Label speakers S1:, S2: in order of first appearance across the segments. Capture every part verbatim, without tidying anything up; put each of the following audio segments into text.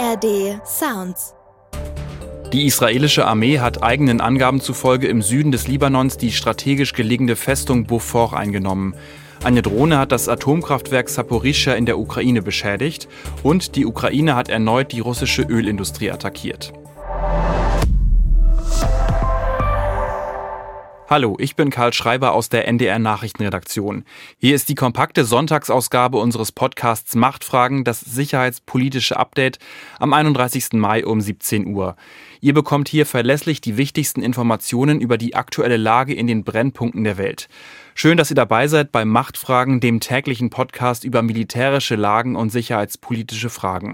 S1: A R D Sounds.
S2: Die israelische Armee hat eigenen Angaben zufolge im Süden des Libanons die strategisch gelegene Festung Beaufort eingenommen. Eine Drohne hat das Atomkraftwerk Saporischschja in der Ukraine beschädigt und die Ukraine hat erneut die russische Ölindustrie attackiert. Hallo, ich bin Karl Schreiber aus der N D R-Nachrichtenredaktion. Hier ist die kompakte Sonntagsausgabe unseres Podcasts Machtfragen, das sicherheitspolitische Update am einunddreißigsten Mai um siebzehn Uhr. Ihr bekommt hier verlässlich die wichtigsten Informationen über die aktuelle Lage in den Brennpunkten der Welt. Schön, dass ihr dabei seid bei Machtfragen, dem täglichen Podcast über militärische Lagen und sicherheitspolitische Fragen.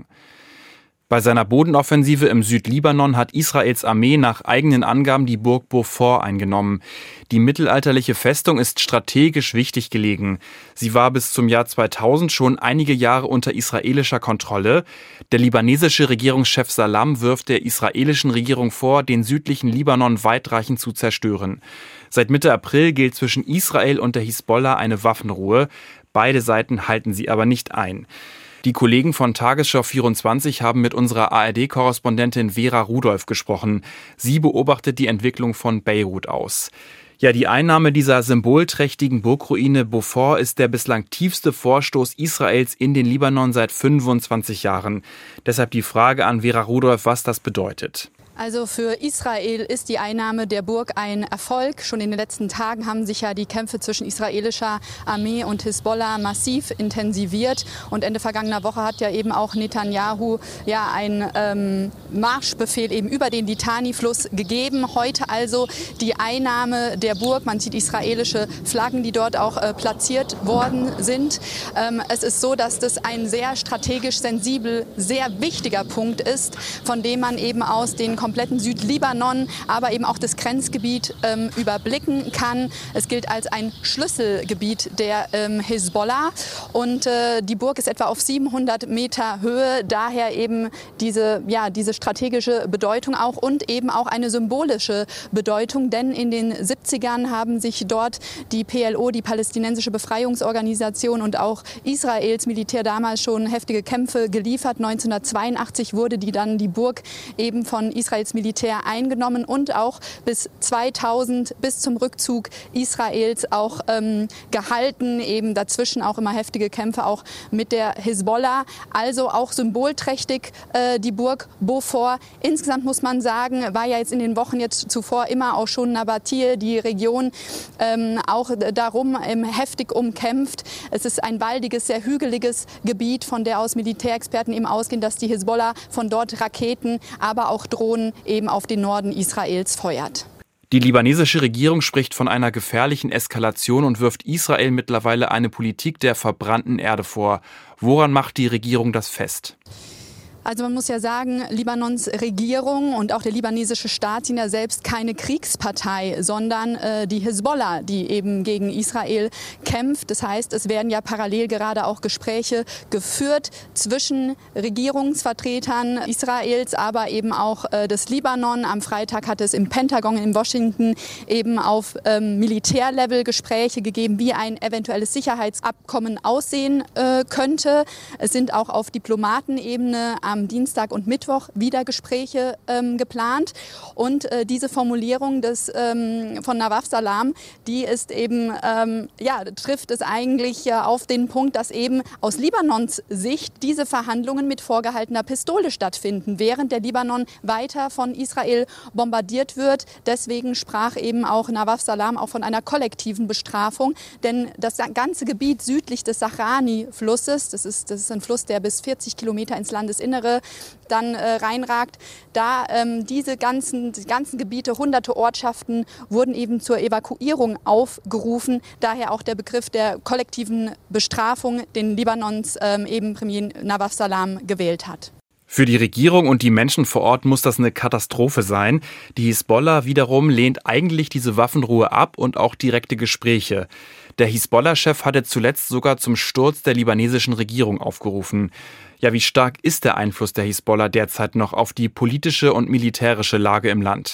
S2: Bei seiner Bodenoffensive im Südlibanon hat Israels Armee nach eigenen Angaben die Burg Beaufort eingenommen. Die mittelalterliche Festung ist strategisch wichtig gelegen. Sie war bis zum Jahr zweitausend schon einige Jahre unter israelischer Kontrolle. Der libanesische Regierungschef Salam wirft der israelischen Regierung vor, den südlichen Libanon weitreichend zu zerstören. Seit Mitte April gilt zwischen Israel und der Hisbollah eine Waffenruhe. Beide Seiten halten sie aber nicht ein. Die Kollegen von Tagesschau vierundzwanzig haben mit unserer A R D-Korrespondentin Vera Rudolph gesprochen. Sie beobachtet die Entwicklung von Beirut aus. Ja, die Einnahme dieser symbolträchtigen Burgruine Beaufort ist der bislang tiefste Vorstoß Israels in den Libanon seit fünfundzwanzig Jahren. Deshalb die Frage an Vera Rudolph, was das bedeutet.
S3: Also für Israel ist die Einnahme der Burg ein Erfolg. Schon in den letzten Tagen haben sich ja die Kämpfe zwischen israelischer Armee und Hisbollah massiv intensiviert. Und Ende vergangener Woche hat ja eben auch Netanyahu ja einen ähm, Marschbefehl eben über den Litani-Fluss gegeben. Heute also die Einnahme der Burg. Man sieht israelische Flaggen, die dort auch äh, platziert worden sind. Ähm, es ist so, dass das ein sehr strategisch sensibel, sehr wichtiger Punkt ist, von dem man eben aus den kompletten Südlibanon, aber eben auch das Grenzgebiet ähm, überblicken kann. Es gilt als ein Schlüsselgebiet der ähm, Hisbollah und äh, die Burg ist etwa auf siebenhundert Meter Höhe, daher eben diese, ja, diese strategische Bedeutung auch und eben auch eine symbolische Bedeutung, denn in den siebzigern haben sich dort die P L O, die palästinensische Befreiungsorganisation und auch Israels Militär damals schon heftige Kämpfe geliefert. neunzehnhundertzweiundachtzig wurde die dann die Burg eben von Israels Militär eingenommen und auch bis zweitausend, bis zum Rückzug Israels auch ähm, gehalten, eben dazwischen auch immer heftige Kämpfe auch mit der Hisbollah, also auch symbolträchtig äh, die Burg Beaufort. Insgesamt muss man sagen, war ja jetzt in den Wochen jetzt zuvor immer auch schon Nabatir, die Region ähm, auch darum ähm, heftig umkämpft. Es ist ein waldiges, sehr hügeliges Gebiet, von der aus Militärexperten eben ausgehen, dass die Hisbollah von dort Raketen, aber auch Drohnen eben auf den Norden Israels feuert.
S2: Die libanesische Regierung spricht von einer gefährlichen Eskalation und wirft Israel mittlerweile eine Politik der verbrannten Erde vor. Woran macht die Regierung das fest?
S3: Also man muss ja sagen, Libanons Regierung und auch der libanesische Staat sind ja selbst keine Kriegspartei, sondern äh, die Hisbollah, die eben gegen Israel kämpft. Das heißt, es werden ja parallel gerade auch Gespräche geführt zwischen Regierungsvertretern Israels, aber eben auch äh, des Libanon. Am Freitag hat es im Pentagon in Washington eben auf ähm, Militärlevel Gespräche gegeben, wie ein eventuelles Sicherheitsabkommen aussehen äh, könnte. Es sind auch auf Diplomatenebene am Am Dienstag und Mittwoch wieder Gespräche ähm, geplant. Und äh, diese Formulierung des, ähm, von Nawaf Salam, die ist eben, ähm, ja, trifft es eigentlich äh, auf den Punkt, dass eben aus Libanons Sicht diese Verhandlungen mit vorgehaltener Pistole stattfinden, während der Libanon weiter von Israel bombardiert wird. Deswegen sprach eben auch Nawaf Salam auch von einer kollektiven Bestrafung, denn das ganze Gebiet südlich des Sahrani-Flusses, das ist, das ist ein Fluss, der bis vierzig Kilometer ins Landesinnere dann äh, reinragt. Da ähm, diese ganzen, die ganzen Gebiete, hunderte Ortschaften wurden eben zur Evakuierung aufgerufen. Daher auch der Begriff der kollektiven Bestrafung, den Libanons ähm, eben Premier Nawaf Salam gewählt hat.
S2: Für die Regierung und die Menschen vor Ort muss das eine Katastrophe sein. Die Hisbollah wiederum lehnt eigentlich diese Waffenruhe ab und auch direkte Gespräche. Der Hisbollah-Chef hatte zuletzt sogar zum Sturz der libanesischen Regierung aufgerufen. Ja, wie stark ist der Einfluss der Hisbollah derzeit noch auf die politische und militärische Lage im Land?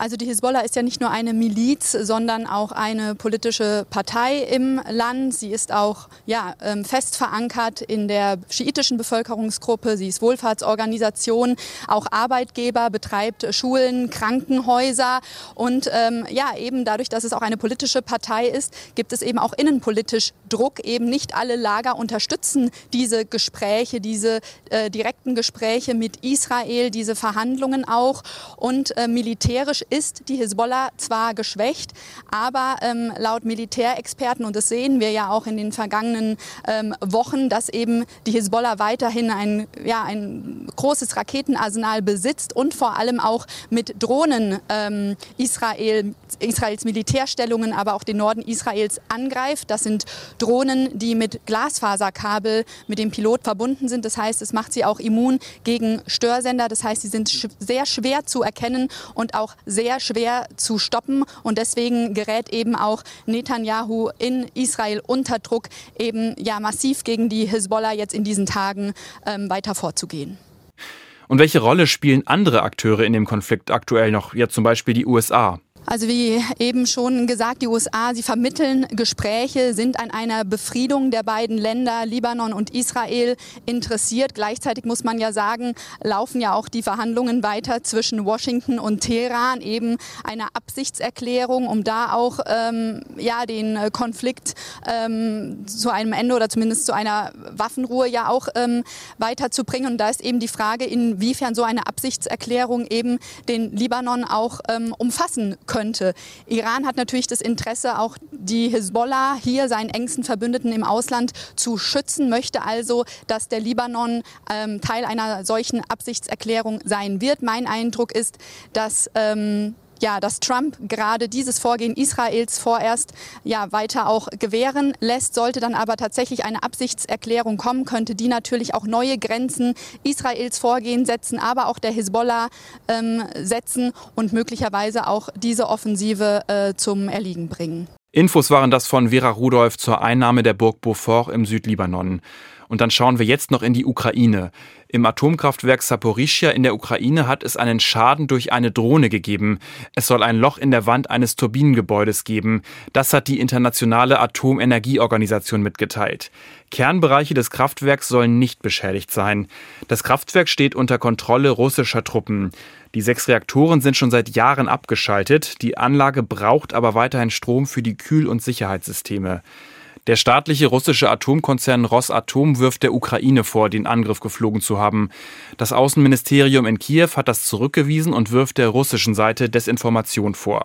S3: Also die Hisbollah ist ja nicht nur eine Miliz, sondern auch eine politische Partei im Land. Sie ist auch ja, fest verankert in der schiitischen Bevölkerungsgruppe. Sie ist Wohlfahrtsorganisation, auch Arbeitgeber, betreibt Schulen, Krankenhäuser. Und ähm, ja, eben dadurch, dass es auch eine politische Partei ist, gibt es eben auch innenpolitisch Druck. Eben nicht alle Lager unterstützen diese Gespräche, diese äh, direkten Gespräche mit Israel, diese Verhandlungen auch. Und äh, militärisch ist die Hisbollah zwar geschwächt, aber ähm, laut Militärexperten, und das sehen wir ja auch in den vergangenen ähm, Wochen, dass eben die Hisbollah weiterhin ein, ja, ein großes Raketenarsenal besitzt und vor allem auch mit Drohnen ähm, Israel, Israels Militärstellungen, aber auch den Norden Israels angreift. Das sind Drohnen, die mit Glasfaserkabel mit dem Pilot verbunden sind. Das heißt, es macht sie auch immun gegen Störsender. Das heißt, sie sind sch- sehr schwer zu erkennen und auch sehr sehr schwer zu stoppen, und deswegen gerät eben auch Netanyahu in Israel unter Druck, eben ja massiv gegen die Hisbollah jetzt in diesen Tagen ähm, weiter vorzugehen.
S2: Und welche Rolle spielen andere Akteure in dem Konflikt aktuell noch, ja zum Beispiel die U S A?
S3: Also wie eben schon gesagt, die U S A, sie vermitteln Gespräche, sind an einer Befriedung der beiden Länder, Libanon und Israel, interessiert. Gleichzeitig muss man ja sagen, laufen ja auch die Verhandlungen weiter zwischen Washington und Teheran, eben eine Absichtserklärung, um da auch ähm, ja, den Konflikt ähm, zu einem Ende oder zumindest zu einer Waffenruhe ja auch ähm, weiterzubringen. Und da ist eben die Frage, inwiefern so eine Absichtserklärung eben den Libanon auch ähm, umfassen könnte. könnte. Iran hat natürlich das Interesse, auch die Hisbollah hier, seinen engsten Verbündeten im Ausland, zu schützen, möchte also, dass der Libanon ähm, Teil einer solchen Absichtserklärung sein wird. Mein Eindruck ist, dass ähm, Ja, dass Trump gerade dieses Vorgehen Israels vorerst ja weiter auch gewähren lässt. Sollte dann aber tatsächlich eine Absichtserklärung kommen, könnte die natürlich auch neue Grenzen Israels Vorgehen setzen, aber auch der Hisbollah ähm, setzen und möglicherweise auch diese Offensive äh, zum Erliegen bringen.
S2: Infos waren das von Vera Rudolph zur Einnahme der Burg Beaufort im Südlibanon. Und dann schauen wir jetzt noch in die Ukraine. Im Atomkraftwerk Saporischschja in der Ukraine hat es einen Schaden durch eine Drohne gegeben. Es soll ein Loch in der Wand eines Turbinengebäudes geben. Das hat die Internationale Atomenergieorganisation mitgeteilt. Kernbereiche des Kraftwerks sollen nicht beschädigt sein. Das Kraftwerk steht unter Kontrolle russischer Truppen. Die sechs Reaktoren sind schon seit Jahren abgeschaltet. Die Anlage braucht aber weiterhin Strom für die Kühl- und Sicherheitssysteme. Der staatliche russische Atomkonzern Rosatom wirft der Ukraine vor, den Angriff geflogen zu haben. Das Außenministerium in Kiew hat das zurückgewiesen und wirft der russischen Seite Desinformation vor.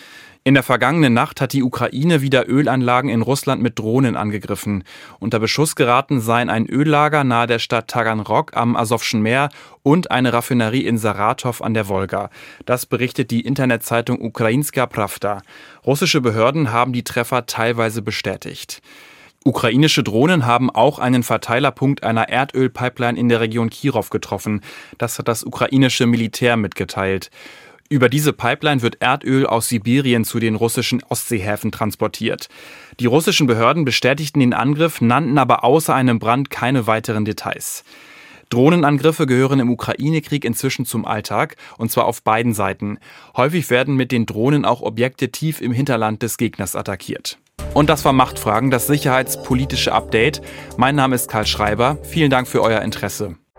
S2: In der vergangenen Nacht hat die Ukraine wieder Ölanlagen in Russland mit Drohnen angegriffen. Unter Beschuss geraten seien ein Öllager nahe der Stadt Taganrog am Asowschen Meer und eine Raffinerie in Saratow an der Wolga. Das berichtet die Internetzeitung Ukrainska Prawda. Russische Behörden haben die Treffer teilweise bestätigt. Ukrainische Drohnen haben auch einen Verteilerpunkt einer Erdölpipeline in der Region Kirov getroffen. Das hat das ukrainische Militär mitgeteilt. Über diese Pipeline wird Erdöl aus Sibirien zu den russischen Ostseehäfen transportiert. Die russischen Behörden bestätigten den Angriff, nannten aber außer einem Brand keine weiteren Details. Drohnenangriffe gehören im Ukraine-Krieg inzwischen zum Alltag, und zwar auf beiden Seiten. Häufig werden mit den Drohnen auch Objekte tief im Hinterland des Gegners attackiert. Und das war Machtfragen, das sicherheitspolitische Update. Mein Name ist Karl Schreiber. Vielen Dank für euer Interesse.